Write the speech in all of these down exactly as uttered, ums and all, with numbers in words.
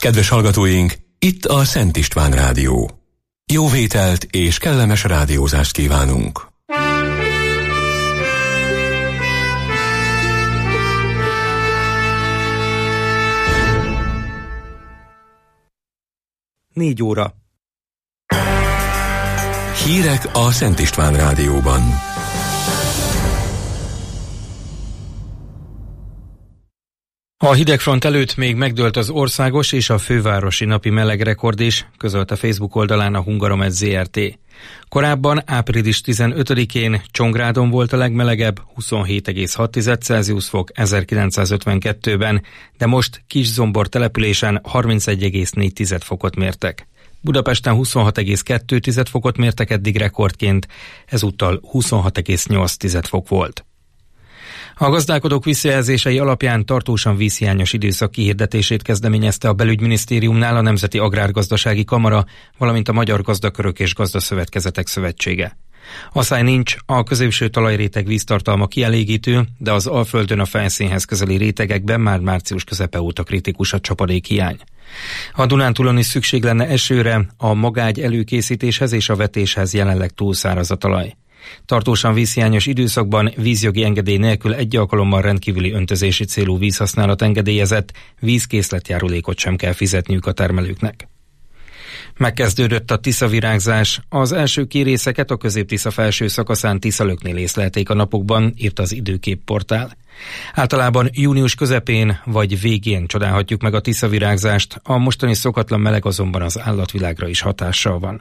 Kedves hallgatóink, itt a Szent István Rádió. Jó vételt és kellemes rádiózást kívánunk! Négy óra. Hírek a Szent István Rádióban. A hidegfront előtt még megdőlt az országos és a fővárosi napi melegrekord is, közölte Facebook oldalán a Hungaromet zé er té. Korábban április tizenötödikén Csongrádon volt a legmelegebb, huszonhét egész hat Celsius fok ezerkilencszázötvenkettőben, de most Kiszombor településen harmincegy egész négy fokot mértek. Budapesten huszonhat egész kettő fokot mértek eddig rekordként, ezúttal huszonhat egész nyolc fok volt. A gazdálkodók visszajelzései alapján tartósan vízhiányos időszak kihirdetését kezdeményezte a Belügyminisztériumnál a Nemzeti Agrárgazdasági Kamara, valamint a Magyar Gazdakörök és Gazdaszövetkezetek Szövetsége. Asszály nincs, a középső talajréteg víztartalma kielégítő, de az Alföldön a felszínhez közeli rétegekben már március közepe óta kritikus a csapadékhiány. A Dunántúlon is szükség lenne esőre, a magágy előkészítéshez és a vetéshez jelenleg túlszáraz a talaj. Tartósan vízhiányos időszakban vízjogi engedély nélkül egy alkalommal rendkívüli öntözési célú vízhasználat engedélyezett, vízkészletjárulékot sem kell fizetniük a termelőknek. Megkezdődött a Tiszavirágzás. Az első kérészeket a Közép-Tisza felső szakaszán Tiszalöknél észlelték a napokban, írt az Időkép portál. Általában június közepén vagy végén csodálhatjuk meg a Tiszavirágzást, a mostani szokatlan meleg azonban az állatvilágra is hatással van.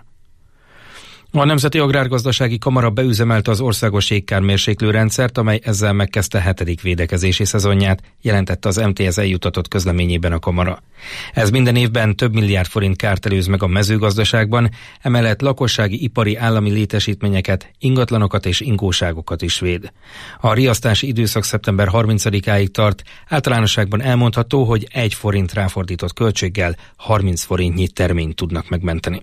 A Nemzeti Agrárgazdasági Kamara beüzemelte az országos jégkármérséklő rendszert, amely ezzel megkezdte hetedik védekezési szezonját, jelentette az em té es eljutatott közleményében a Kamara. Ez minden évben több milliárd forint kárt előz meg a mezőgazdaságban, emellett lakossági, ipari, állami létesítményeket, ingatlanokat és ingóságokat is véd. A riasztási időszak szeptember harmincadikáig tart, általánosságban elmondható, hogy egy forint ráfordított költséggel harminc forintnyi terményt tudnak megmenteni.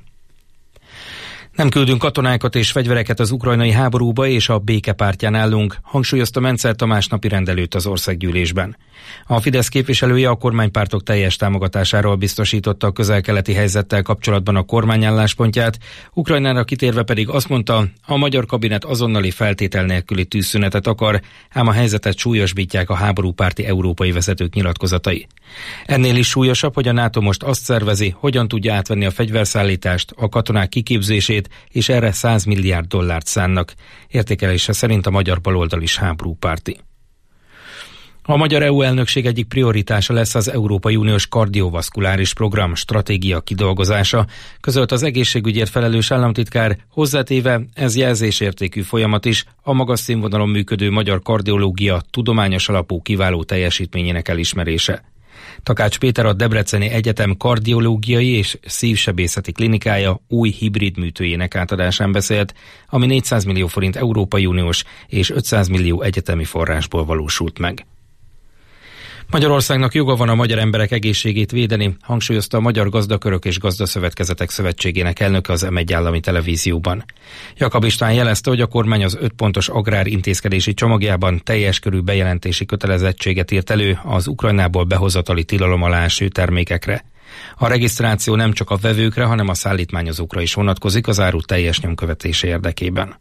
Nem küldünk katonákat és fegyvereket az ukrajnai háborúba, és a béke pártján állunk, hangsúlyozta Mencer Tamás napirend előtt az országgyűlésben. A Fidesz képviselője a kormánypártok teljes támogatásáról biztosította a közel-keleti helyzettel kapcsolatban a kormány álláspontját, Ukrajnára kitérve pedig azt mondta, a magyar kabinet azonnali feltétel nélküli tűzszünetet akar, ám a helyzetet súlyosbítják a háborúpárti európai vezetők nyilatkozatai. Ennél is súlyosabb, hogy a NATO most azt szervezi, hogyan tudja átvenni a fegyverszállítást, a katonák kiképzését, és erre száz milliárd dollárt szánnak. Értékelése szerint a magyar baloldal is háborúpárti. A magyar é u elnökség egyik prioritása lesz az Európai Uniós kardiovaszkuláris program stratégia kidolgozása, közölt az egészségügyért felelős államtitkár, hozzátéve ez jelzésértékű folyamat is, a magas színvonalon működő magyar kardiológia tudományos alapú kiváló teljesítményének elismerése. Takács Péter, a Debreceni Egyetem kardiológiai és szívsebészeti klinikája új hibrid műtőjének átadásán beszélt, ami négyszáz millió forint Európai Uniós és ötszáz millió egyetemi forrásból valósult meg. Magyarországnak joga van a magyar emberek egészségét védeni, hangsúlyozta a Magyar Gazdakörök és Gazdaszövetkezetek Szövetségének elnöke az em egy állami televízióban. Jakab István jelezte, hogy a kormány az öt pontos agrárintézkedési csomagjában teljes körű bejelentési kötelezettséget írt elő az Ukrajnából behozatali tilalom alá eső termékekre. A regisztráció nem csak a vevőkre, hanem a szállítmányozókra is vonatkozik az áru teljes nyomkövetése érdekében.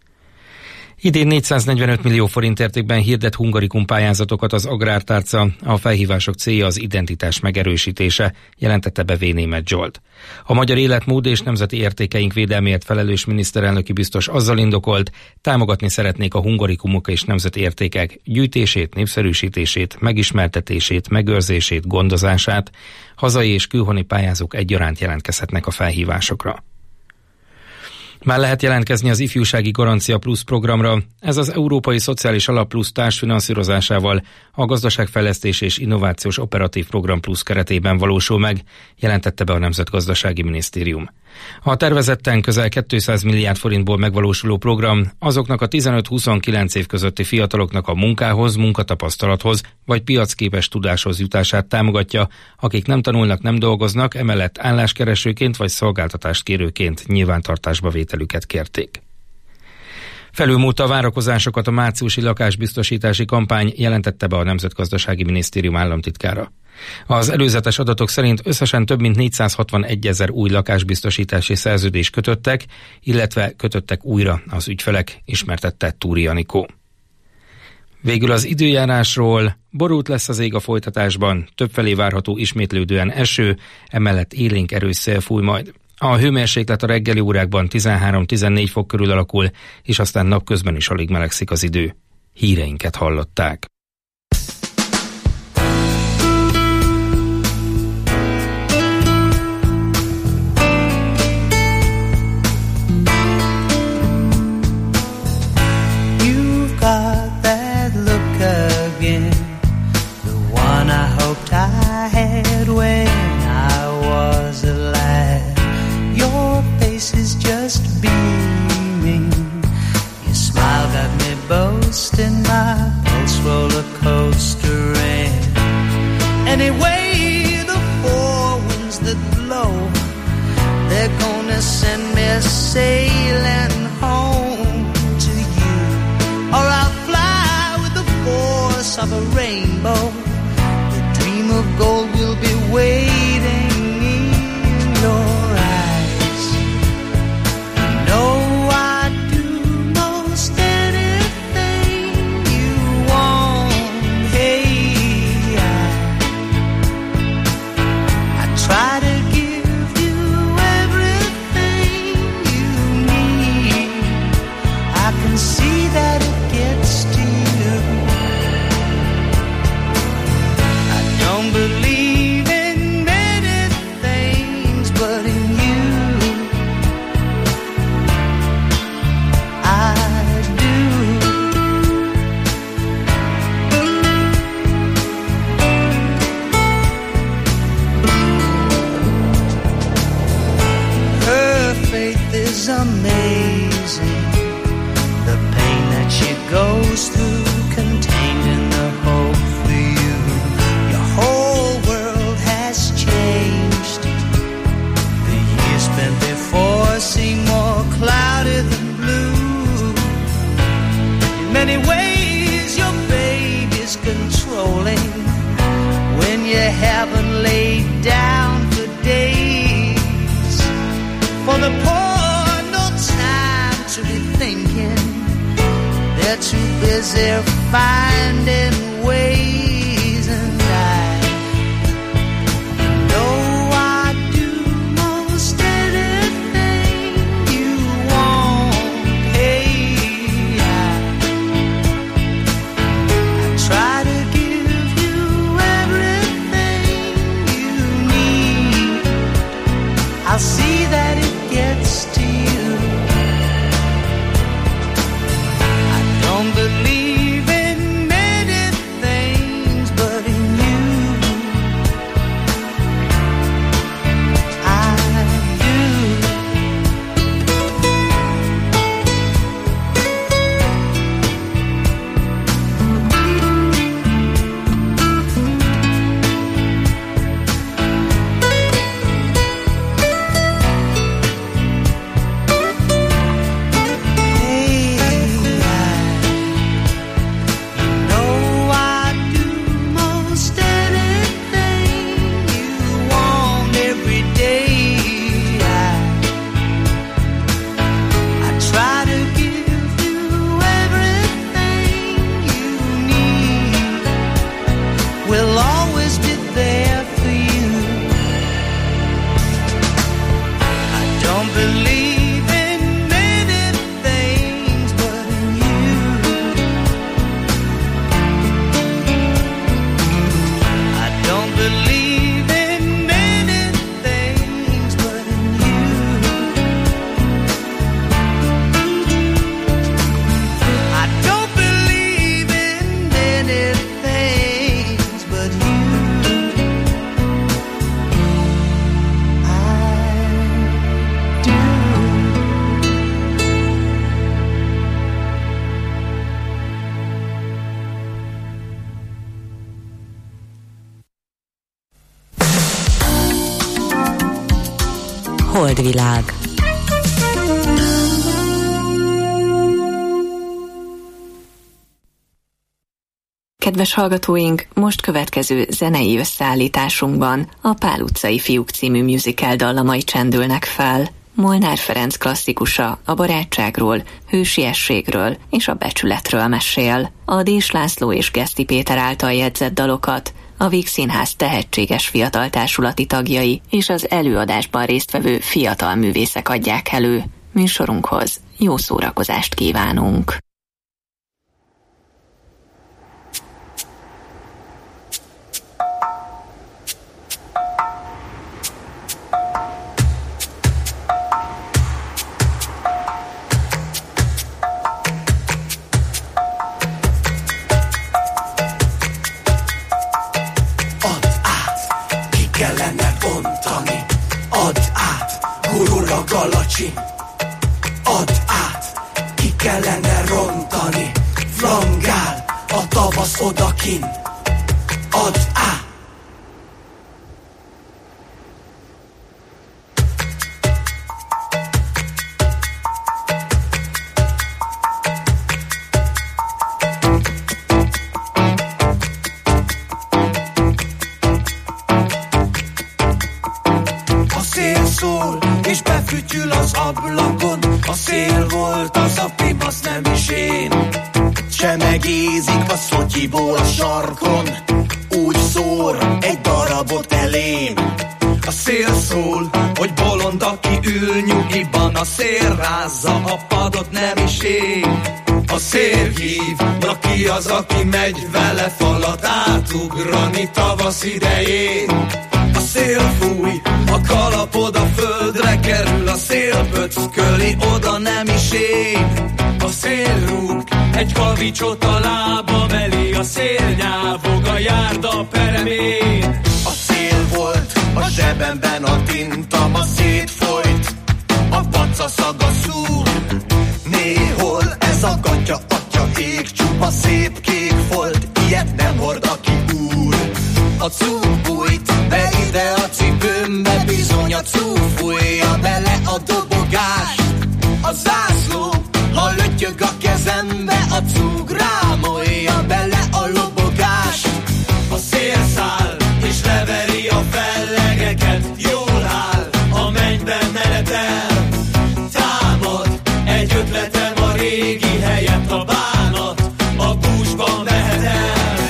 Idén négyszáznegyvenöt millió forint értékben hirdet Hungarikum pályázatokat az Agrártárca, a felhívások célja az identitás megerősítése, jelentette be V. Németh Zsolt. A magyar életmód és nemzeti értékeink védelméért felelős miniszterelnöki biztos azzal indokolt, támogatni szeretnék a hungarikumok és nemzeti értékek gyűjtését, népszerűsítését, megismertetését, megőrzését, gondozását, hazai és külhoni pályázók egyaránt jelentkezhetnek a felhívásokra. Már lehet jelentkezni az Ifjúsági Garancia Plusz programra. Ez az Európai Szociális Alap Plusz társfinanszírozásával a Gazdaságfejlesztés és Innovációs Operatív Program Plusz keretében valósul meg, jelentette be a Nemzetgazdasági Minisztérium. A tervezetten közel kétszáz milliárd forintból megvalósuló program azoknak a tizenöt-huszonkilenc év közötti fiataloknak a munkához, munkatapasztalathoz vagy piacképes tudáshoz jutását támogatja, akik nem tanulnak, nem dolgoznak, emellett álláskeresőként vagy szolgáltatást kérőként nyilvántartásba vételüket kérték. Felülmúlta a várakozásokat a márciusi lakásbiztosítási kampány, jelentette be a Nemzetgazdasági Minisztérium államtitkára. Az előzetes adatok szerint összesen több mint négyszázhatvanegy ezer új lakásbiztosítási szerződést kötöttek, illetve kötöttek újra az ügyfelek, ismertette Túri Anikó. Végül az időjárásról: borult lesz az ég a folytatásban, többfelé várható ismétlődően eső, emellett élénk erős szél fúj majd. A hőmérséklet a reggeli órákban tizenhárom-tizennégy fok körül alakul, és aztán napközben is alig melegszik az idő. Híreinket hallották. In my pulse roller coaster, and anyway the four winds that blow, they're gonna send me sailing home to you, or I'll fly with the force of a rainbow. The dream of gold will be waiting in your eyes. You know amazing, the pain that she goes through, contained in the hope for you. Your whole world has changed. The years spent before seem more cloudy than blue. In many ways your baby's controlling when you haven't laid down for days. For the poor to be thinking, they're too busy finding ways, and I know I do most anything you want. Hey, I, I try to give you everything you need. I'll see that it gets to you. Don't believe in many things, but in you I Holdvilág. Kedves hallgatóink, most következő zenei összeállításunkban a Pál utcai fiúk című musical dallamai csendülnek fel. Molnár Ferenc klasszikusa a barátságról, hősiességről és a becsületről mesél. A Dés László és Geszti Péter által jegyzett dalokat a Víg Színház tehetséges fiatal társulati tagjai és az előadásban résztvevő fiatal művészek adják elő. Műsorunkhoz jó szórakozást kívánunk! Add át, ki kellene rontani. Flangál a tavasz odakin. Add át. A szél szól és befütyül az ablakon. A szél volt az a pimasz, nem is én. Csemegézik a szotyiból a sarkon. Úgy szór egy darabot elém. A szél szól, hogy bolond, aki ül nyugiban. A szél rázza a padot, nem is én. A szél hív, na ki az, aki megy vele falat átugrani tavasz idején. A szél fúj, a kalapod a földre kerül. A szél pöcköli, oda nem is én. A szél rúg, egy kavicsot a lába meli. A szél nyávog a járda peremén. A szél volt, a zsebemben a tinta. Ma szétfolyt, a paca szaga szúr. Néhol ez a gatya, atya ég. Csupa szép kék folt, ilyet nem hord, aki úr. A cúg bújt be ide a cipőmbe, bizony a cúg fújja bele a dobogást. A zászló, ha lötyög a kezembe, a cúg rámolja bele a lobogást. A szél száll és leveri a fellegeket, jól áll, a mennyben menetel. Támad egy ötletem a régi helyett, a bánat a búzsban mehet el.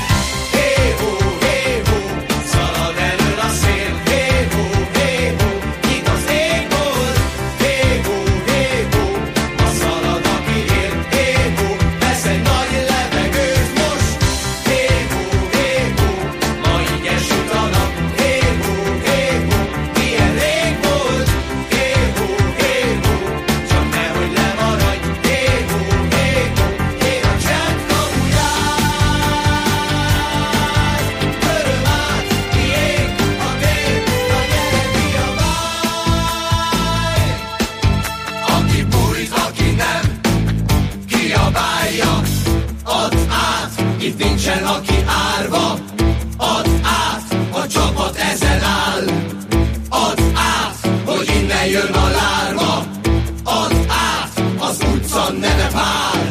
Aki árva, add át, a csapat ezen áll. Add át, hogy innen jön a lárma. Add át, az utca neve Pál.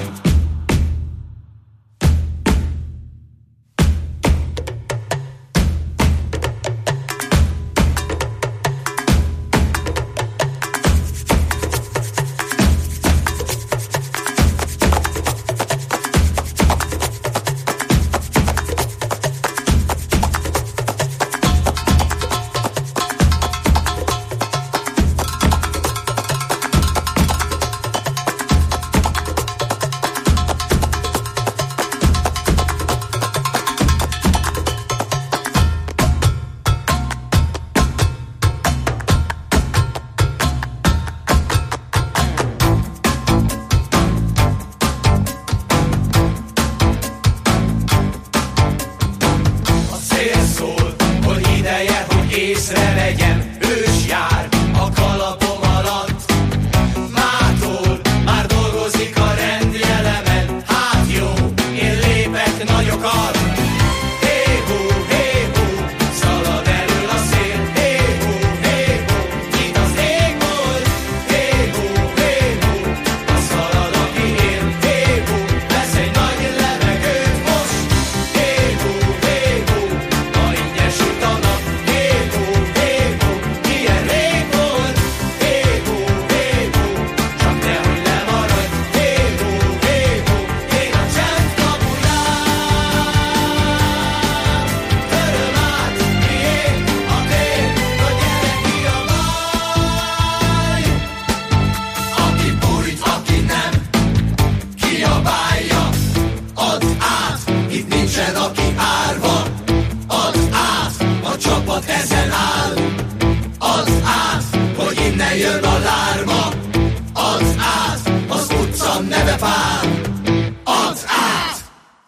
jön a lárma, add át, az utca neve Pál, add át!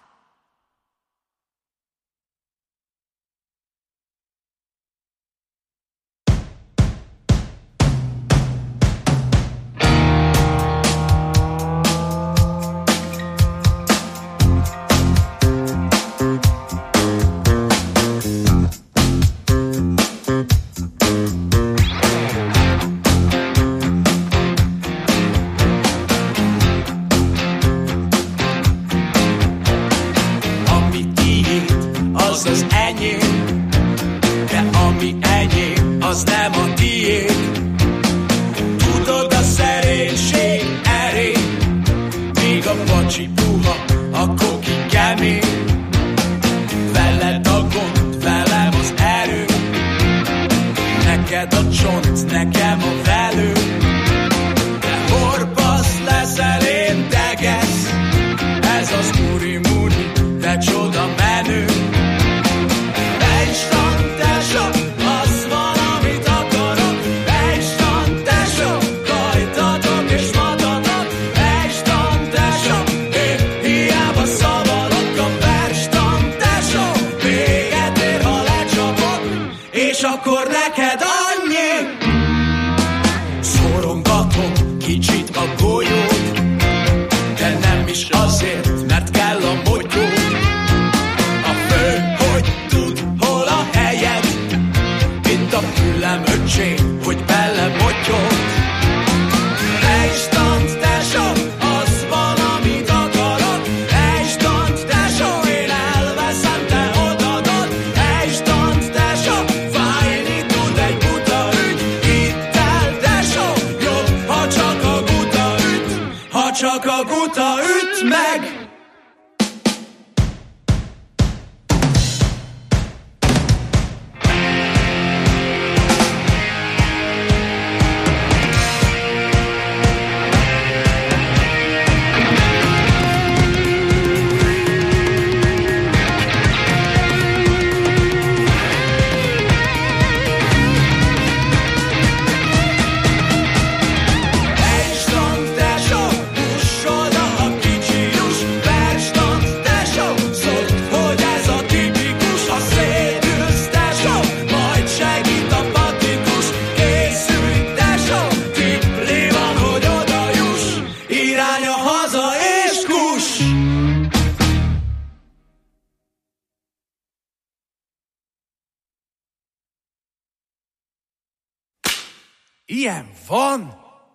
Ilyen van?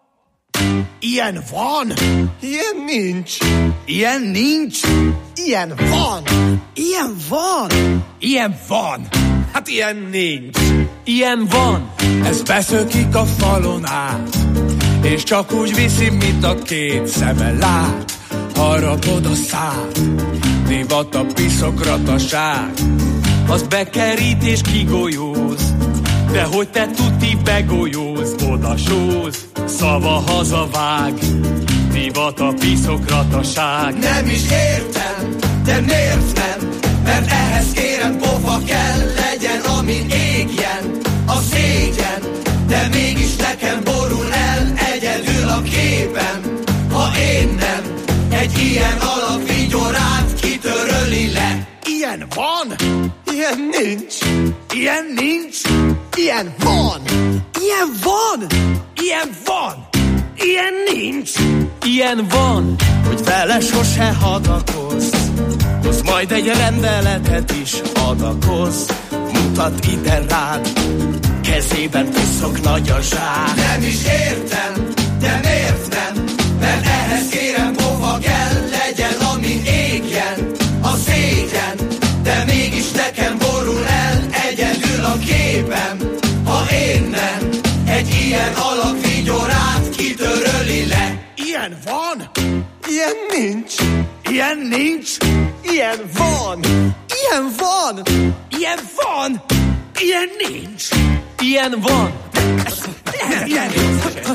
Ilyen van? Ilyen nincs. Ilyen nincs? Ilyen van. Ilyen van? Ilyen van. Hát ilyen nincs. Ilyen van. Ez beszökik a falon át, és csak úgy viszi, mint a két szeme lát. Harapod a szád, divat a piszokrataság. Az bekerít és kigolyóz, de hogy te tuti begolyóz, odasóz, szava hazavág, divat a piszokrataság. Nem is értem, de miért nem? Mert ehhez kérem pofa kell legyen, amin égjen a szégyen. De mégis nekem borul el egyedül a képen, ha én nem egy ilyen alak vigyorát kitöröli le. Ilyen van? Ilyen nincs. Ilyen nincs? Ilyen van. Ilyen van? Ilyen van? Ilyen nincs? Ilyen van. Hogy vele sose hadakozz, hoz majd egy rendeletet is adakozz. Mutat ide rád, kezében piszok nagy a zsák. Nem is értem, de miért nem? Mert ehhez kérem pofa kell legyen, amin égjen a szégyen. De mégis nekem borul el egyedül a képem, ha én nem egy ilyen alakvigyorát kitöröli le. Ilyen van? Ilyen nincs. Ilyen nincs? Ilyen van. Ilyen van. Ilyen van? Ilyen nincs? Ilyen van. Ilyen, ilyen, ilyen van.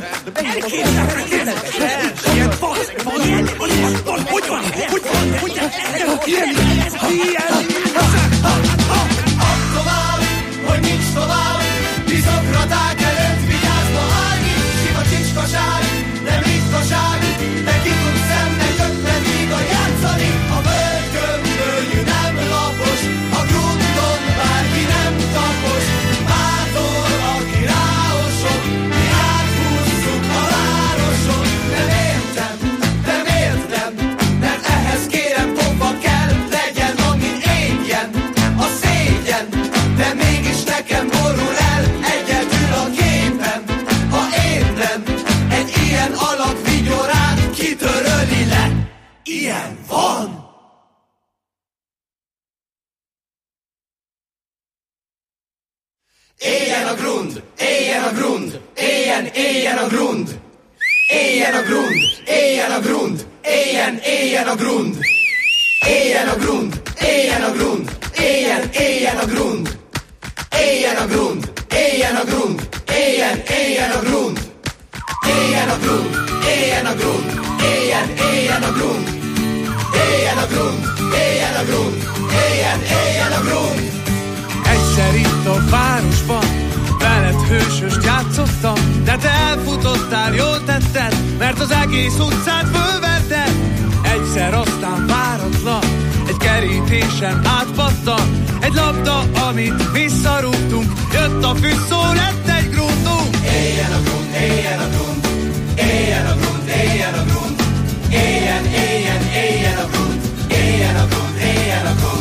Ilyen van. Hogy van? Hogy van? Ilyen, ilyen. Tovább, hogy nincs tovább, bizokraták előtt vigyázva állni, ilyen van! Éljen a grund, éljen a grund, éljen, éljen a grund! Éljen a grund, éljen a grund, éljen, éljen a grund! Éljen a grund, éljen a grund, éljen, éljen a grund! Éljen a grund, éljen a grund, éljen, éljen a grund! Éljen a grund, éljen a grund, éljen, éljen a grund! Éljen a grund, éljen a grund, éljen, éljen a grund! Egyszer itt a városban veled hősöst játszottam, de te elfutottál, jól tetted, mert az egész utcát fölverted. Egyszer aztán váratlan egy kerítésen átpattan egy labda, amit visszarúgtunk, jött a füsszó, lett egy grundunk. Éljen a grund, éljen a grund, éljen a grund, éljen a grund, éljen, éljen, éljen a grund, éljen a grund, éljen a grund.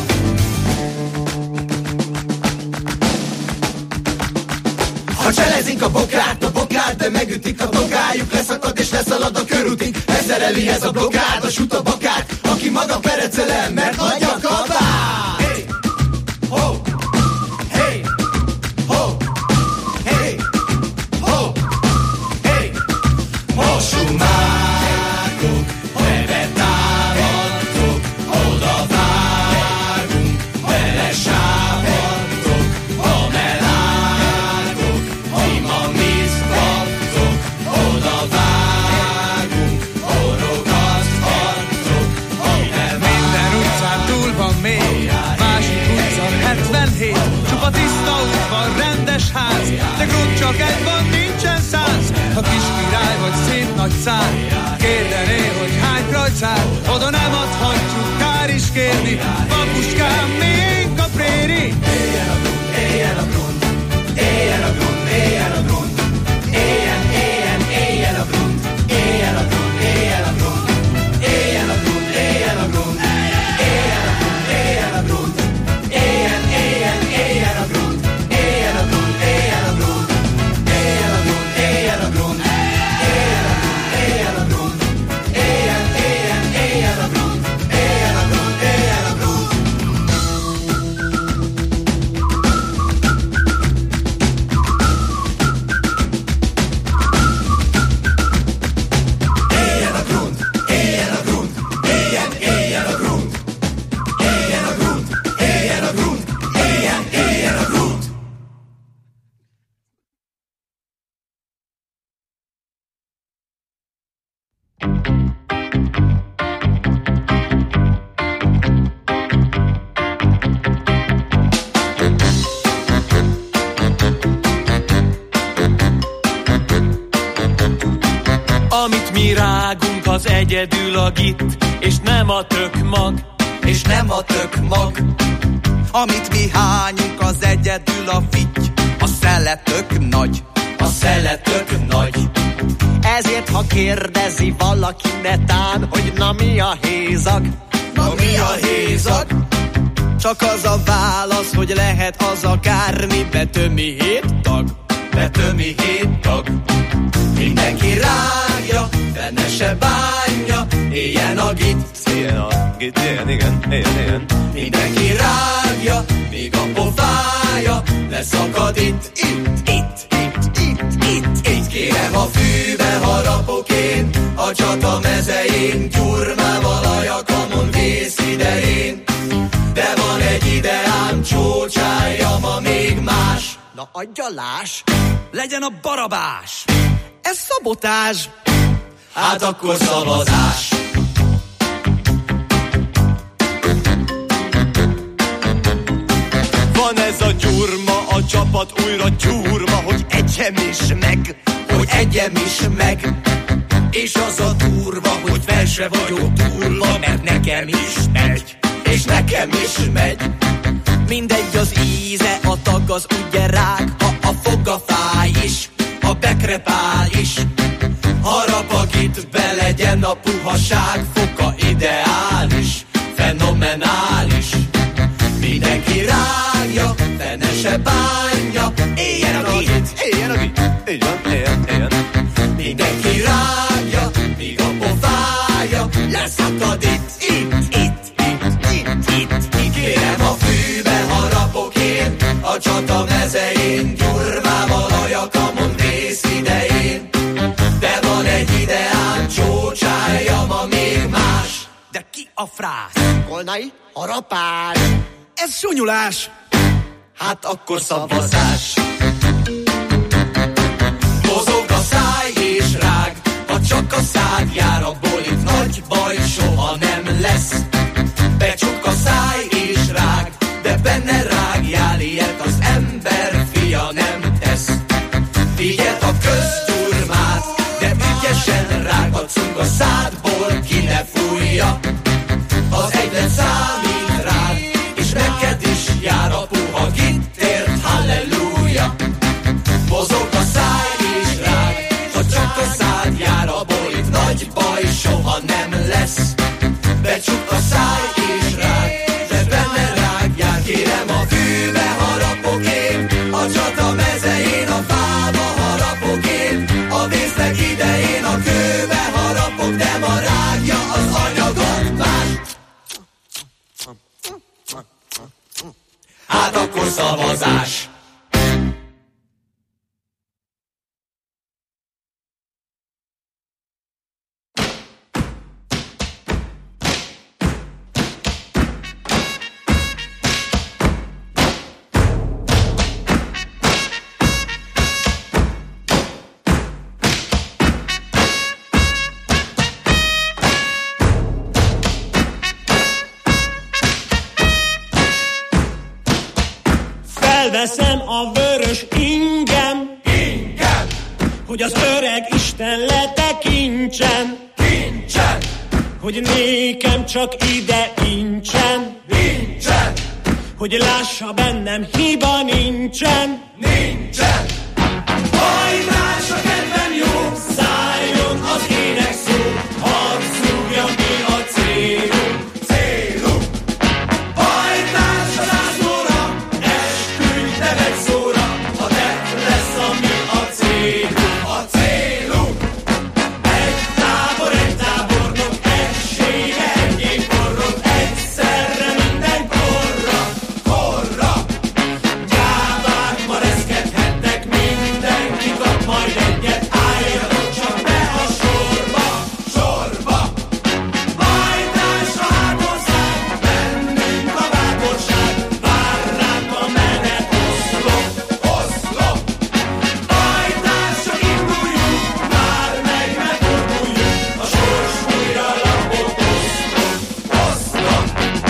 Ha cselezik a bokárt, a bokárt, de megütik a tokájuk, leszakad és leszalad a körútig, ezereli ez a blokkád, a sut a bakát, aki maga perecelem, mert nagy a kabát. Hey, ho, hey, ho, hey, ho, hey, ho, sumákok, bebetámadtok, oda vágunk, belesápadtok, a melágok, ti ma mit kaptok, oda vágunk, orogaszthattok, minden utcán túl van még, másik utca hetvenhét, csupa tiszta udvar, rendes ház, de grund csak egy van, nincsen száz. Ha kis király vagy szép nagy szár, kérdené, hogy hány krajcár, oda nem adhatjuk, kár is kérni, papuskám, miénk a préri. éljen a grund, éljen a grund, éljen a grund, éljen a grund, éljen, éljen, éljen a grund, éljen a grund, éljen a grund, éljen a grund, éljen a grund, éljen a grund, éljen a grund, éljen, éljen, éljen a grund, éljen a grund, éljen a grund, éljen a grund, éljen a grund, éljen a grund, éljen a grund, éljen, éljen, éljen a grund, éljen a grund, éljen a grund. Éljen a grund, éljen a grund, éljen, éljen a grund, éljen a grund, éljen a grund, éljen, éljen a grund. Amit mi rágunk, az egyedül a git, és nem a tök mag. És nem a tök mag, Amit mi hányunk, az egyedül a fitty, a szeletök nagy. a szeletök nagy. Ezért, ha kérdezi valaki netán, hogy na mi a hézag, Na mi a hézag? csak az a válasz, hogy lehet az akármi, betömi hét tag. Betömi hét tag. Mindenki rágja, fene se bánja, éljen a git. Éljen a git, éljen, igen, éljen, éljen. Mindenki rágja, míg a pofája leszakad itt, itt, itt, itt, itt, itt, itt. Kérem a fűbe harapok én, a csata mezején, gyurmával a jakamon vész idején. De van egy ideám, csócsáljam a még más. Na adjalás, legyen a barabás. Ez szabotás. Hát akkor szavazás. Van ez a gyurma, a csapat újra gyurma, hogy egyem is meg, Hogy egyem is meg. És az a durva, hogy fel se vagyok durva, mert nekem is megy. És nekem is megy. Mindegy az íze, a tag az ugye rág, Ha a foga fáj is, a bekrepál is, harapag itt be legyen a puhaság, foka ideális, fenomenális. Mindenki rágja, fene se bánja, éljen a git, éljen a git. Így van, éljen, éljen. mindenki rágja, míg a pofája leszakad itt. én gyurmával a jakamon vész idején. De van egy ideám, csócsája ma még más. De ki a frász? Kolnai? Harapás? Ez sunyulás! Hát akkor szavazás. Mozog a száj és rág, ha csak a szád jár, abból itt nagy baj soha nem lesz. Becsuk a száj és rág, de benne rágjál, ilyet az ember fia nem tesz. Figyeld a közgyurmát, de ügyesen rágacunk a szádból, ki ne fújja. Az egylet számít rád, és neked is jár a puha gittért, halleluja. Mozog a száj és rág, ha csak a szád jár, abból itt nagy baj soha nem lesz. Becsuk a száj és rág, de benne rágjál, kérem a fűbe harapok én, a csata mezején, a fába harapok én, a vésznek idején, a kőbe harapok, de ma rágja az anyagot más. Hát akkor szavazás. Felveszem a vörös ingem, ingem, hogy az öreg Isten letekintsen, kincsen, hogy nékem csak ide incsen, nincsen, hogy lássa bennem hiba nincsen, nincsen. Hajrás, a kedvem jó, szálljon az ének szó, hadd szúgjam ki a célunk, célunk. Hajrás a zászlóra, esküdj nevet szóra, a tett lesz, ami a célunk, a célunk. egy tábor, egy tábornok, egysége, egyéb forrog, egyszerre minden korra, korra. Gyávák ma reszkedhetnek, mindenki kap majd egyet, álljatok csak be a sorba, sorba. Hajtás a hátország, bennünk a bátorság, vár ránk a menet oszlop, oszlop. Hajtás, csak induljunk, már meg megforduljunk, a sors újra lapot oszlop, oszlop.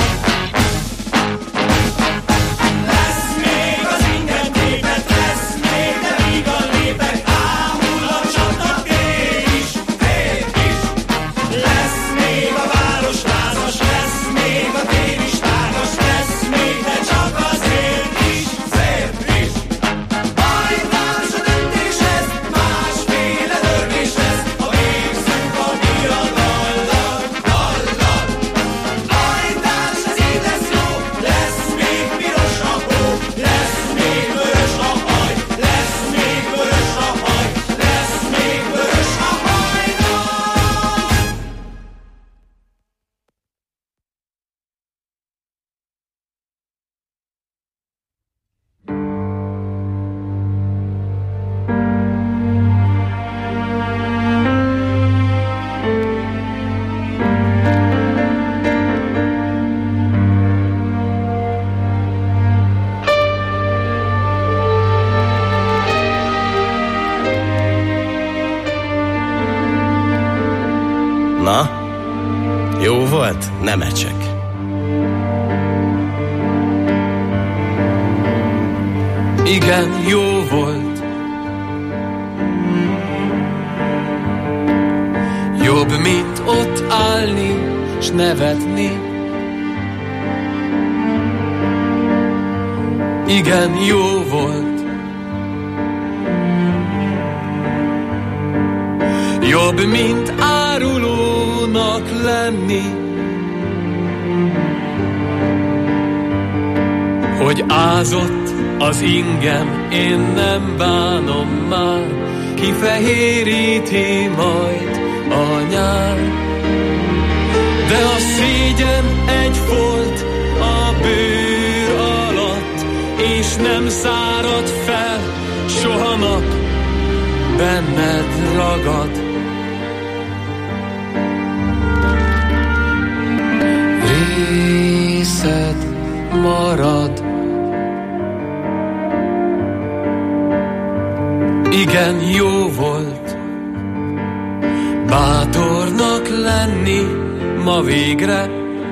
Lesz még az ingem képet, lesz még, de vígan lépek, ámul a csata tér is, Tér is. lesz még a város lázas, lesz még a tér is tágas, lesz még, de csak azért is, Szép is. Hajrás a döntéshez, másféle dörgés lesz, ha végzünk a diadallal, dallal. Hajrás, ez így lesz jó, lesz még piros a hó, lesz még vörös a haj, lesz még vörös a haj, lesz még vörös a hajnal. Na, jó volt? Nem ecsek. Igen, jó volt. Jobb, mint ott állni, s nevetni. Igen, jó volt. Jobb, mint árulónak lenni. Hogy ázott az ingem, én nem bánom már, kifehéríti majd a nyár. De a szégyen egy folt a bőr alatt, és nem szárad fel benned ragad. Részed marad. Igen, jó volt bátornak lenni ma végre.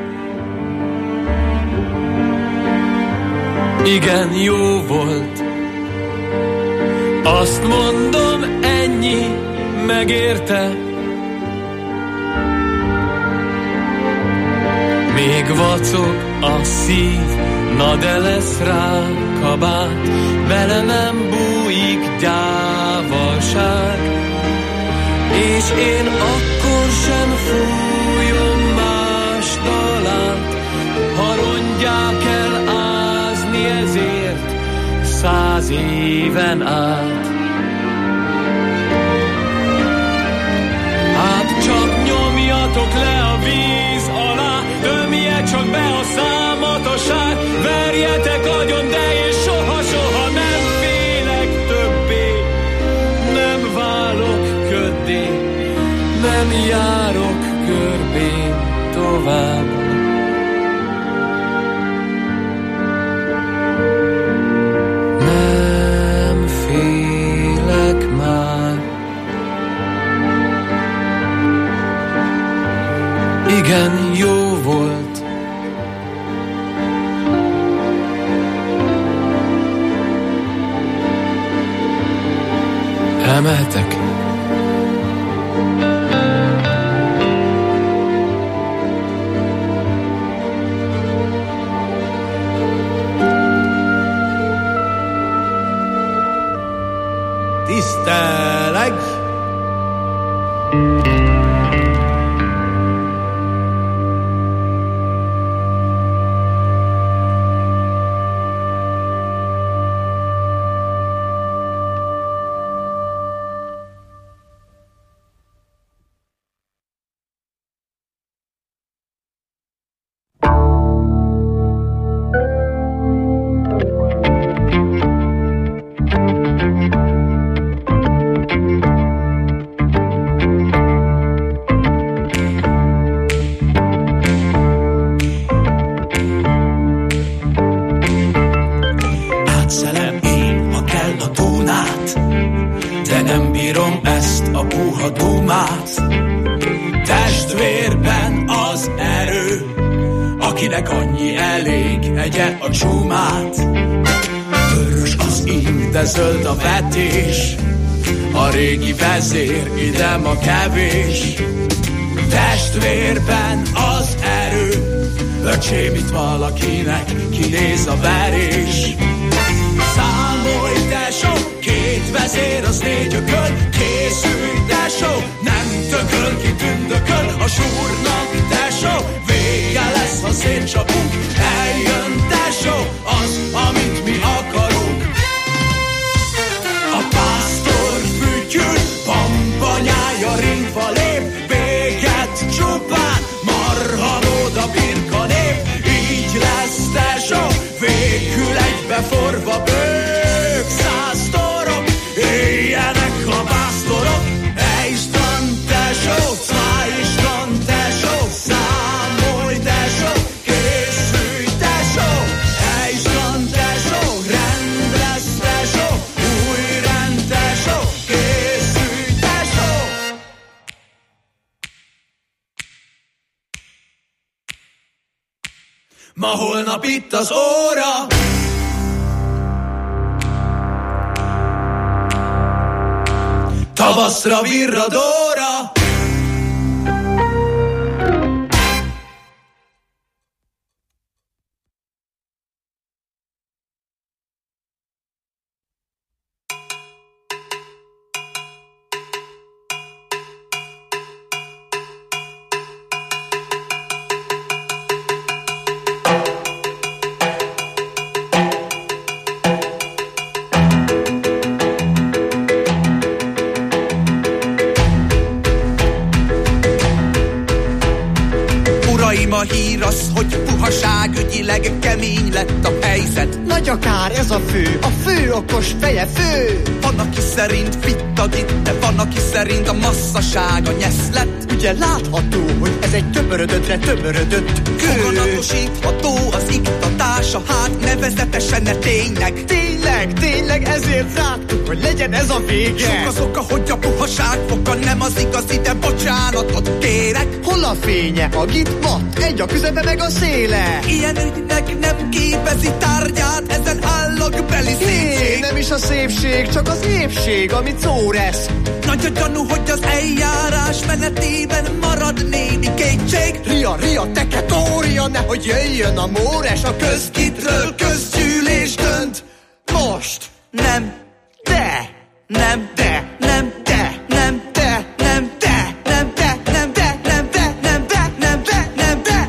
Igen, jó volt. Azt mondom, ennyi megérte. Még vacog a szív, na de lesz rá kabát, vele nem bújik gyávaság. És én akkor sem fújom más dalát, ha rongyá kell ázni ezért száz éven át. Hát csak nyomjatok le a víz alá, tömje csak be a számatoság, verjetek agyon, de én soha-soha nem félek többé, nem válok köddé, nem járok körbén tovább. Nem félek már. Igen, jó volt. Elmehetek? Tisztelek! Zöld a vetés, a régi vezér, ide ma kevés. Testvérben az erő, öcsém, itt valakinek kinéz a verés. Számolj, tesó, két vezér, az négy ököl, készülj, tesó, nem tököl, ki tündököl, a súrnak, tesó, vége lesz, ha szétcsapunk, eljön, tesó, az, amit mi akarunk. A pásztor fütyül, pampanyája ringva lép, véget csupán, marhamód a birka nép. Így lesz, tesó, végül egybeforva bők, száz torok, éljenek a pásztorok. Eistan, tesó, száistan, tesó, számolj, tesó, készülj, tesó. Eistan, tesó, rend lesz, tesó, új rend, tesó, készülj, tesó. Ma holnap itt az óra, tavaszra virradóra. a hír az, hogy puhaságügyileg kemény lett a helyzet. Nagy akár ez a fő, a fő okos feje fő. Van, aki szerint fittagit, de van, aki szerint a masszaság a nyeszlet. Ugye látható, hogy ez egy tömörödöttre tömörödött kő. Foganatosítható az iktatása, hát nevezetesen ne tényleg. Tényleg, tényleg ezért rágtuk, hogy legyen ez a vége. Sok az oka, hogy a puhaság foka nem az igazi, de bocsánatot kérek. Hol a fénye, a git mat, egy a közepe meg a széle. Ilyen ügynek nem képezi tárgyát, ezen állakbeli szépség. Nem is a szépség, csak az épség, amit szó lesz. Nagy a gyanú, hogy az eljárás menetében marad némi kétség. Ria, ria, teketória, nehogy jöjjön a móres a közkitről közgyűlés dönt. Most nem, de, nem, de, nem, de, nem, de, nem, de, nem, de, nem, de, nem, de, nem, de, nem, de, nem, de.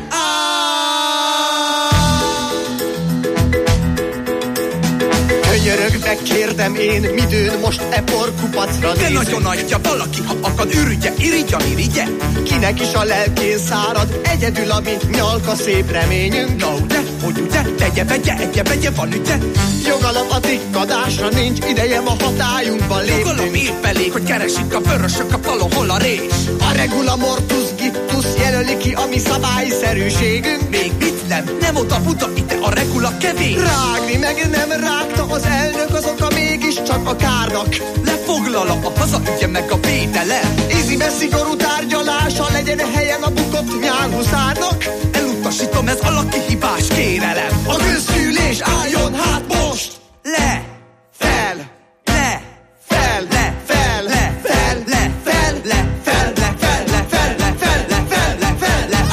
Könyörögve kérdem én, midőn most e porkupacra de nézünk. nagyon adja valaki, ha akad ürügye, irigya, irigye. Kinek is a lelkén szárad, egyedül a mi nyalka szép reményünk. No, de, hogy ugye, tegye, vegye, egye, vegye, van ügye. Jogalap a tikkadásra, nincs idejem a hatályunkba lépnünk. Jogalap épp elég, hogy keresik a vörösök a falon, hol a rés. A regula mortus gittus jelöli ki a mi szabályszerűségünk. Még mit nem, nem oda buda, ide a regula kevés. Rágni meg nem rágta az elnök, az oka mégiscsak a kárnak. Lefoglalom a hazaügye meg a védelem. Ízime szigorú tárgyalása, legyen helyen a bukott nyálhuszárnak. Elutasítom, ez alaki hibás kérelem. A közgyűlés álljon hát most! Le, fel, le, fel, le, fel, le, fel, le, fel, le, fel, le, fel, le, fel, le, fel, le, fel, le, fel, le.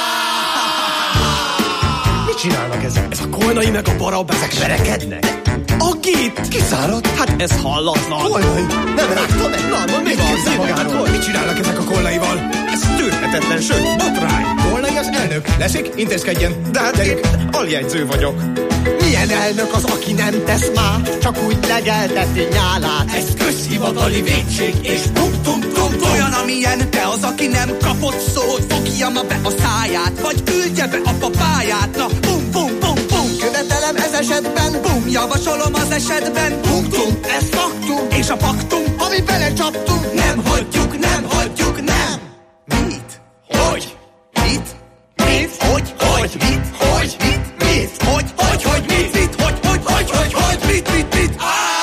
Mit csinálnak ezek? Ez a kolnai meg a barab, ezek verekednek? A git! Kiszáradt? Hát ez hallatlan. Kolnai? Nem rágta meg? Na, még képzel magáról? Mit csinálnak ezek a kolnaival? Ez tűrhetetlen, sőt, botrány. Kolnai az elnök. Leszik? Intézkedjen. De hát én aljegyző vagyok. Milyen elnök az, aki nem tesz már, csak úgy legelteti nyálát? Ez közhivatali vétség, és tum-tum-tum-tum. Olyan, amilyen te az, aki nem kapott szót, fogja ma be a száját, vagy küldje be a papáját. Na, bum-bum-bum-bum. Követelem ez esetben, Bum, javasolom az esetben, punktum, ez faktum, és a paktum, ami belecsaptunk. nem hagyjuk, nem hagyjuk, nem. Mit? Hogy? Mit? Mit? Hogy? Hogy? Mit? Hogy? Mit? Mit? Hogy? Hogy? Hogy? Mit? Mit? Hogy? Hogy? Hogy? Hogy? Hogy? Mit? Mit? Mit?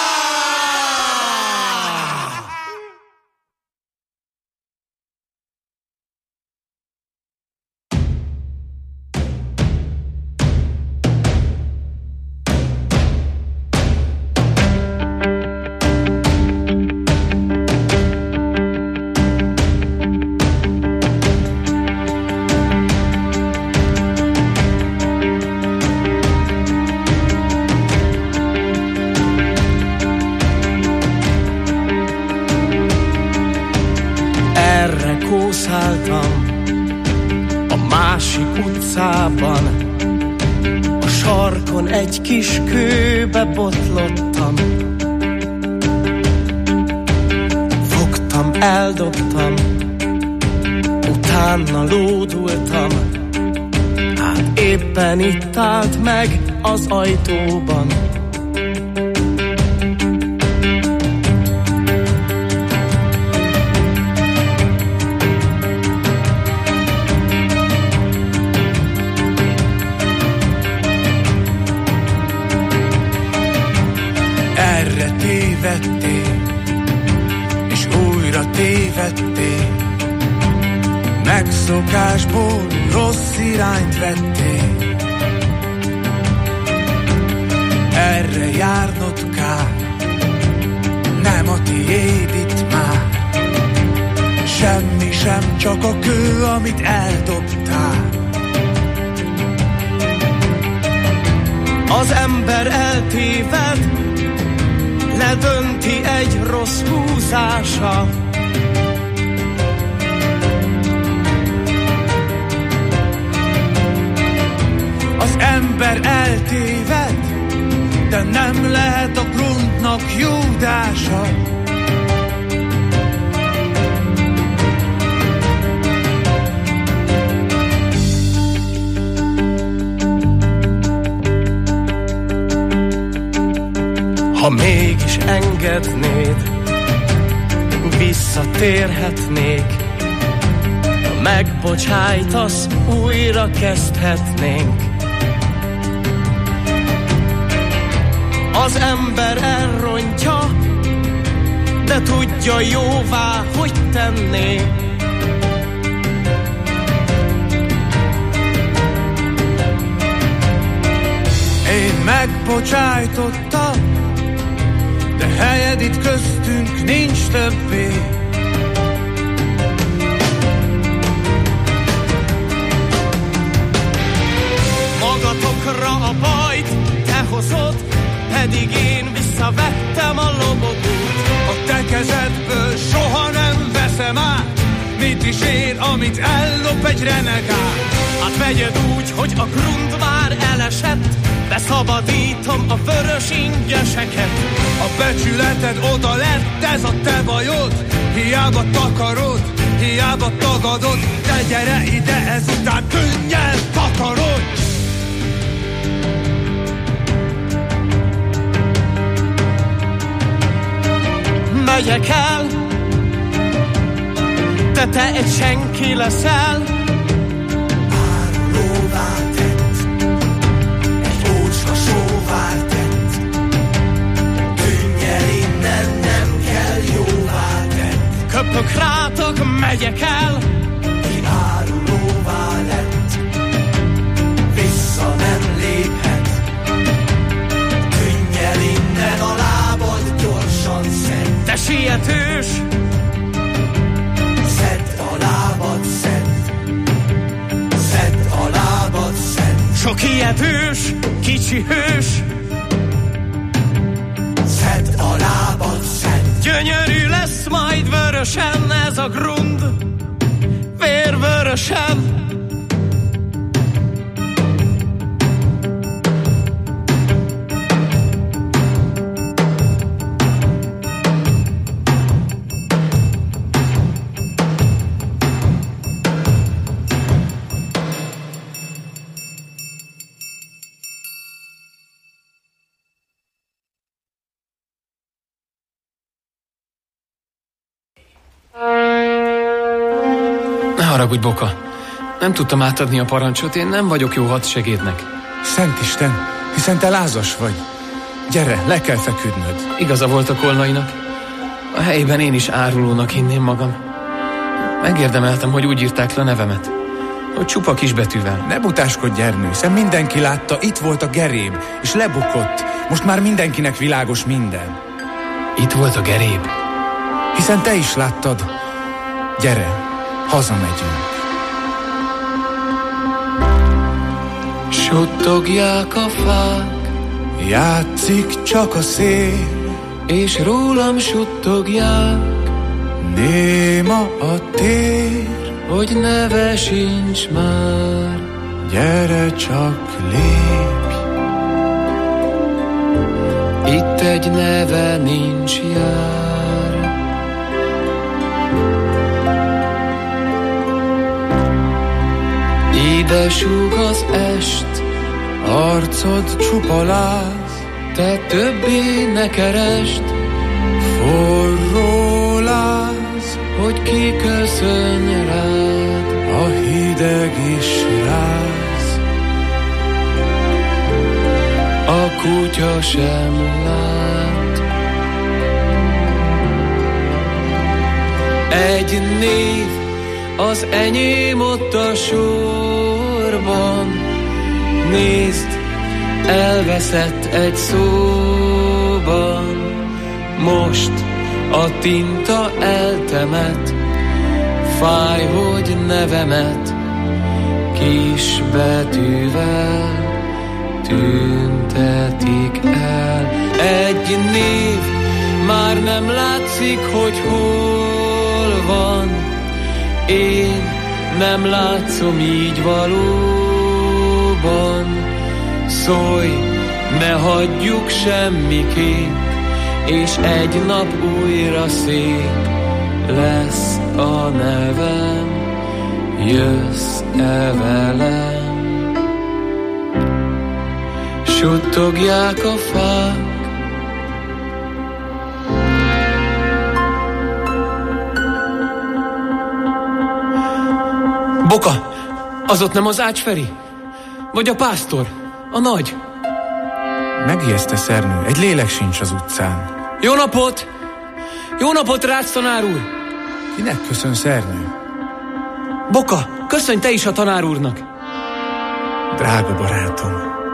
A másik utcában, a sarkon egy kis kőbe botlottam. Fogtam, eldobtam, utána lódultam. Hát éppen itt állt meg az ajtóban. Tévedtél, és újra tévedtél, megszokásból rossz irányt vettél. Erre járnod kár, nem a tiéd itt már. Semmi sem, csak a kő, amit eldobtál. Az ember eltéved, ledönti egy rossz húzása. Az ember eltéved, de nem lehet a gruntnak jódása. Ha mégis engednéd, visszatérhetnék. Ha megbocsájtasz, újra kezdhetnénk. Az ember elrontja, de tudja jóvá, hogy tenné. Én megbocsájtottam, de helyed itt köztünk nincs többé. Magatokra a bajt te hozod, pedig én visszavettem a lobogót. A te kezedből soha nem veszem át, mit is ér, amit ellop egy renegát. Hát vegyed úgy, hogy a grund már elesett, beszabadítom a vörös ingeseket. A becsületed oda lett, ez a te bajod, hiába takarod, hiába tagadod, de gyere ide, ezután könnyel takarod. Megyek el, de te egy senki leszel. Árulóvá tett, egy ócska sóvá tett. Tűnj el innen, nem kell, jóvá tett. Köpök rátok, megyek el. Ki árulóvá lett, vissza nem léphet. Tűnj el innen, a lábad gyorsan szed. Te sietős, szedd a lábad, szedd. Szedd a lábad, szedd. sok ilyetős, kicsi hős. Szedd a lábad, szedd. Gyönyörű lesz majd vörösen ez a grund, vérvörösen. Ne haragudj, Boka. Nem tudtam átadni a parancsot, én nem vagyok jó hadsegédnek. Szent Isten, hiszen te lázas vagy. Gyere, le kell feküdnöd. Igaza volt a Kolnainak. A helyében én is árulónak hinném magam. Megérdemeltem, hogy úgy írták le a nevemet, hogy csupa kisbetűvel. Ne butáskodj, Ernő, hiszen mindenki látta, itt volt a geréb, és lebukott. Most már mindenkinek világos minden. Itt volt a geréb? Hiszen te is láttad. Gyere, hazamegyünk. Suttogják a fák, játszik csak a szél, és rólam suttogják, néma a tér, hogy neve sincs már. Gyere csak lépj, itt egy neve nincs jár. Ide súg az est, arcod csupa láz, te többé ne keresd, forró láz, hogy kiköszönj rád, a hideg is ráz. A kutya sem lát. Egy név az enyém ott a sorban, nézd, elveszett egy szóban. Most a tinta eltemet, fáj, hogy nevemet kis betűvel tüntetik el. Egy név már nem látszik, hogy hol van, én nem látszom így valóban. Szólj, ne hagyjuk semmiképp, és egy nap újra szép lesz a nevem. Jössz-e velem? Suttogják a fák, Boka, az ott nem az Ács Feri? Vagy a pásztor? A nagy? Megijeszte Szernő, egy lélek sincs az utcán. Jó napot! Jó napot, Rácz tanár úr! Kinek köszön Szernő? Boka, köszönj te is a tanár úrnak! Drága barátom.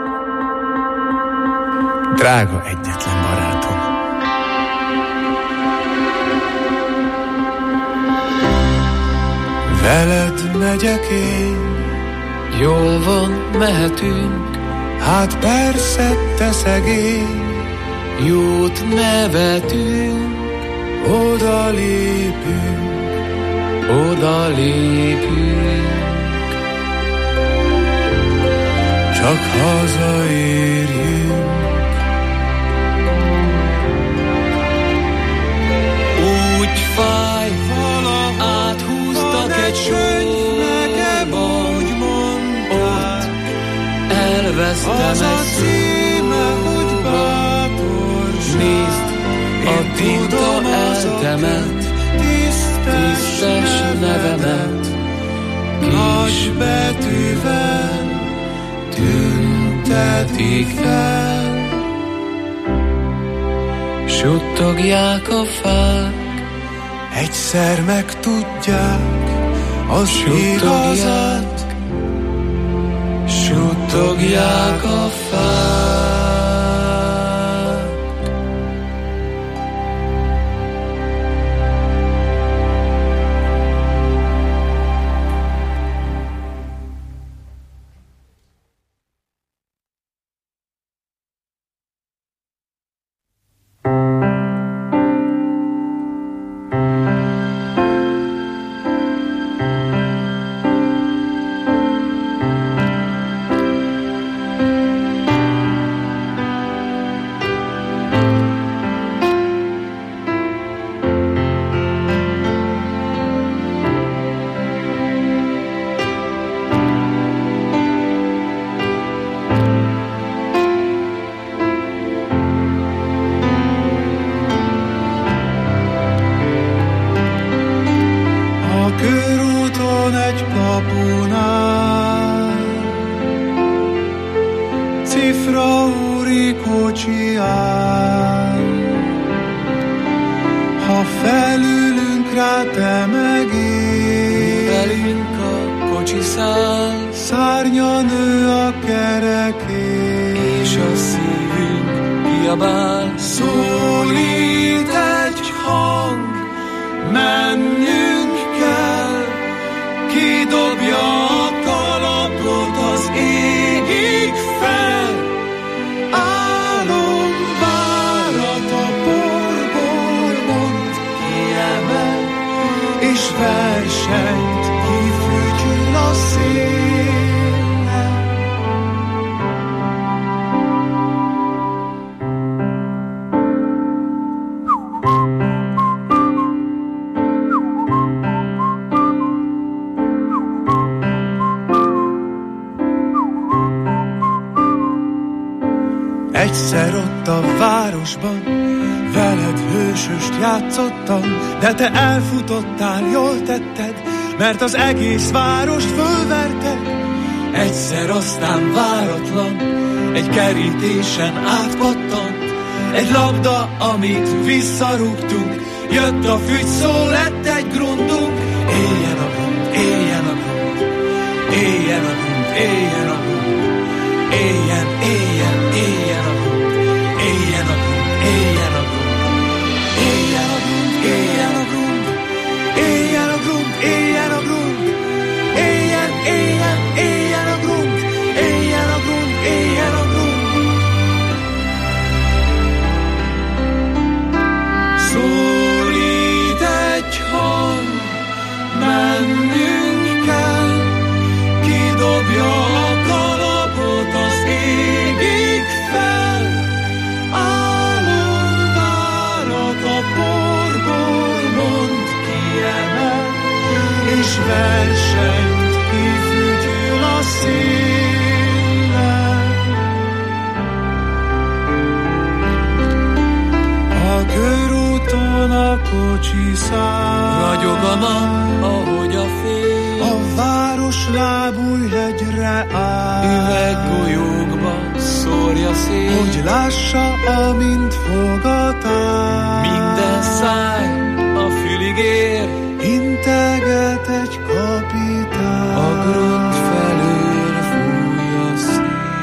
Drága egyetlen barátom. Veled megyek én. Jól van, mehetünk. Hát persze, te szegény. Jót nevetünk. Oda lépünk. Oda lépünk. Csak hazaérjünk. Úgy fáj, áthúztak egy sorba, ott elvesztem egy szóba. Nézd, a tinta eltemet, tisztes nevemet, kis betűvel tüntetik fel. Suttogják a fák, egyszer megtudják az igazat. Suttogják a fák. Egyszer ott a városban veled hősöst játszottam, de te elfutottál, jól tetted, mert az egész várost fölverted. Egyszer aztán váratlan egy kerítésen átpattant, egy labda, amit visszarúgtunk, jött a fügy, szó, lett egy grundunk. Éljen a grund, éljen a grund, éljen a grund, éljen a grund, éljen, éljen, éljen a grund, éljen a grund, éljen a grund, éljen a grund, éljen a grund, éljen a grund, éljen a grund, éljen, éljen, éljen a grund, éljen a grund, éljen a grund. Szólít egy hang, mennünk kell, kidobja a kalapot az égig fel. Álomvárat a porból mond, kiemel, és versenyt kifütyül a széllel. A körúton a kocsi száll, ragyog a nap, ahogy a fény, a város város lábújhegyre áll. Üveggolyókba szórja szét, hogy lássa, amint fogatál. Minden száj a fülig ér, integet egy kapitán. A grund felől fúj a szél.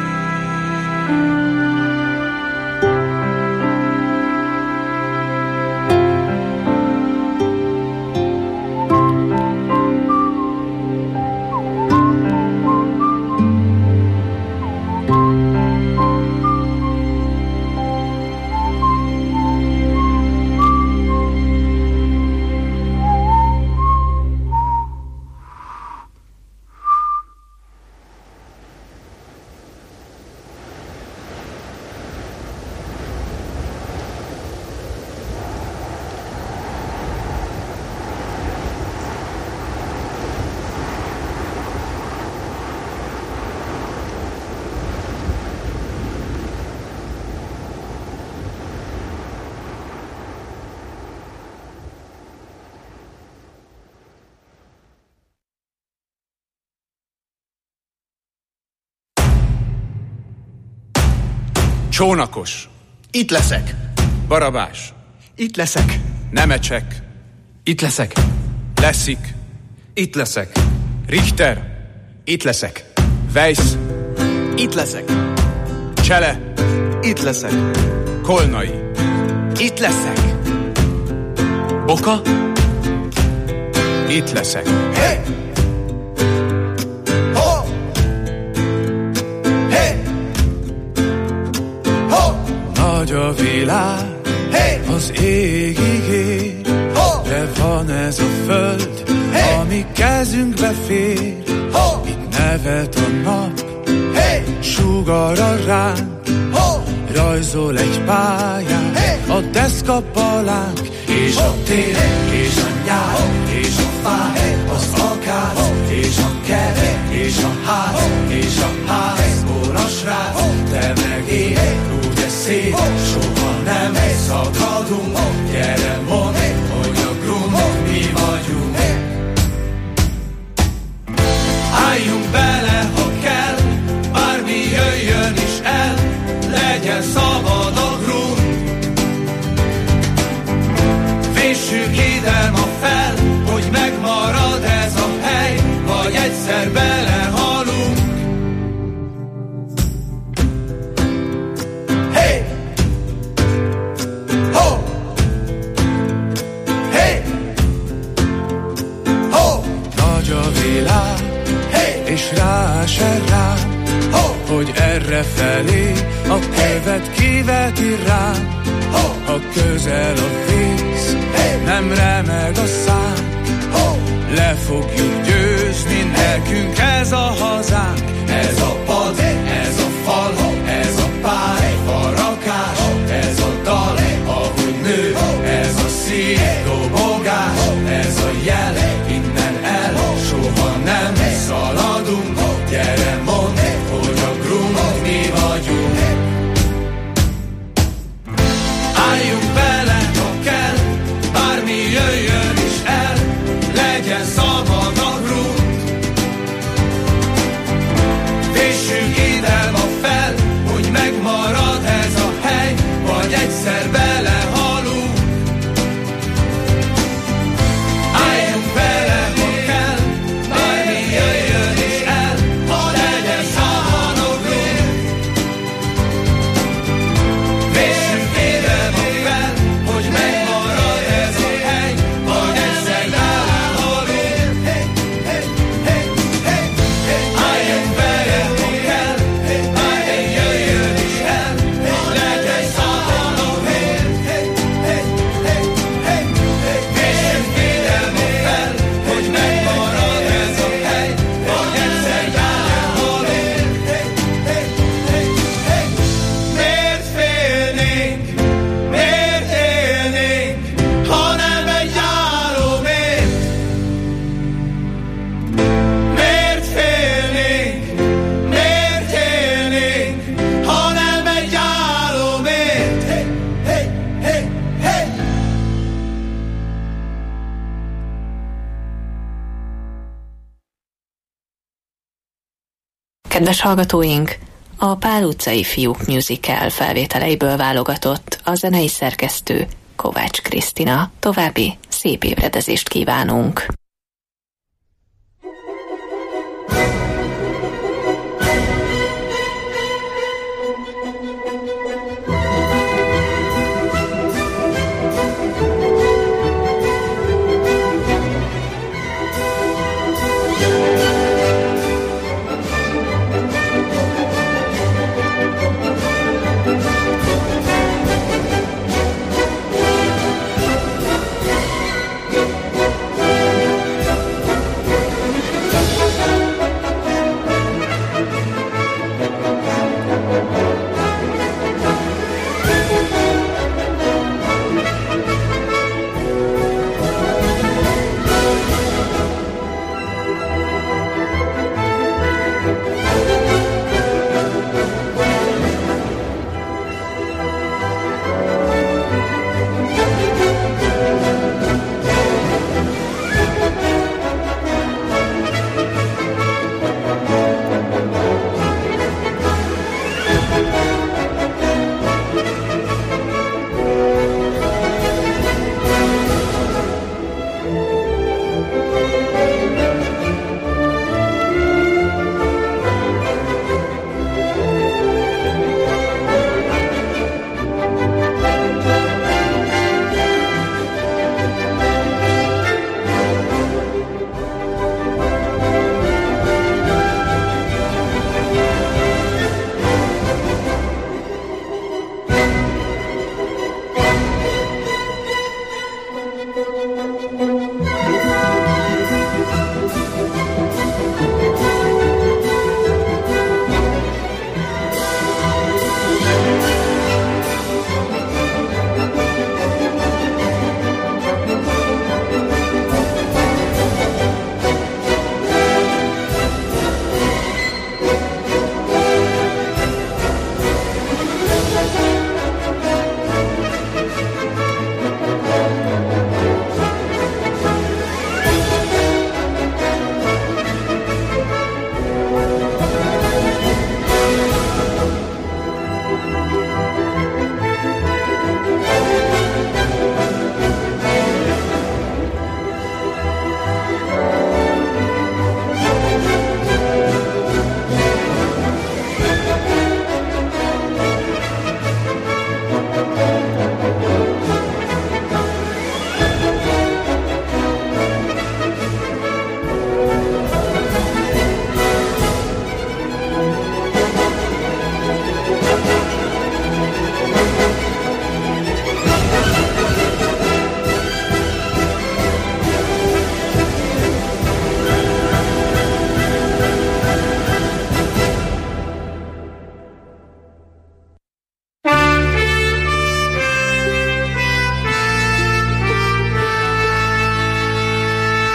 Csónakos. Itt leszek. Barabás. Itt leszek. Nemecsek. Itt leszek. Leszik. Itt leszek. Richter. Itt leszek. Weiss. Itt leszek. Csele. Itt leszek. Kolnai. Itt leszek. Boka. Itt leszek. Hey! Ho! Hey! Ho! Nagy a világ, hey! Az égig ér, ho! De van ez a föld, hey! Ami kezünkbe fér, ho! Itt nevet a nap, hey! Sugara ránk, ho! Rajzol egy pályát, hey! A deszkapalánk, és ho! a tél, és a nyár, ho! és a fák, hey! az akár, ho! és a kert, hey! és a ház, ho! és a házból a srác, ho! te meg én, hey! úgy ez szép, ho! soha nem hey! szakadunk, ho! gyere mondd, hey! hogy a grund, mi vagyunk. Hey! Álljunk bele, ha kell, bármi jöjjön is el, legyen szabad a grund. Véssük ide ma fel, hogy megmarad ez a hely, vagy egyszer belehalunk. Hey! Ho! Hey! Ho! Nagy a világ, hey! És rá se rám, ho! hogy erre felé a követ kiveti rám. Ho! Ha közel a víz, hey! nem remeg a szánk, ho! le fogjuk győzni, nekünk ez a hazánk. Ez a pad, ez a fal, ez a pár, farakás, ez a dal, ahogy nő, ez a szív, dobogás, ez a jel, innen el, soha nem szaladunk, gyere mondd, hogy a grund, mi vagyunk. Álljunk bele, ha kell, bármi jöjjön is el, legyen szabad a grund. Véssük ide ma fel, hogy megmarad ez a hely, vagy egyszer belehalunk. Álljunk bele, ha kell, bármi jöjjön is el, legyen szabad a grund. Véssük ide ma fel, hogy megmarad ez a hely, vagy egyszer belehalunk. Kedves hallgatóink, a Pál utcai fiúk musical felvételeiből válogatott a zenei szerkesztő Kovács Krisztina. További szép ébredezést kívánunk!